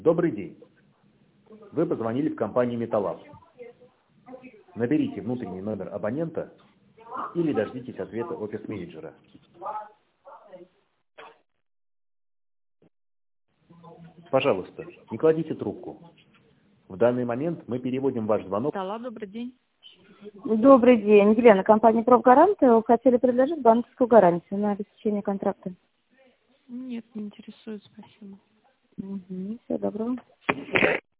Добрый день. Вы позвонили в компанию Металлаб. Наберите внутренний номер абонента или дождитесь ответа офис-менеджера. Пожалуйста, не кладите трубку. В данный момент мы переводим ваш звонок. Металлаб, добрый день. Добрый день. Елена, компания «Профгарант». Хотели предложить банковскую гарантию на обеспечение контракта. Нет, не интересует, спасибо. Всего доброго.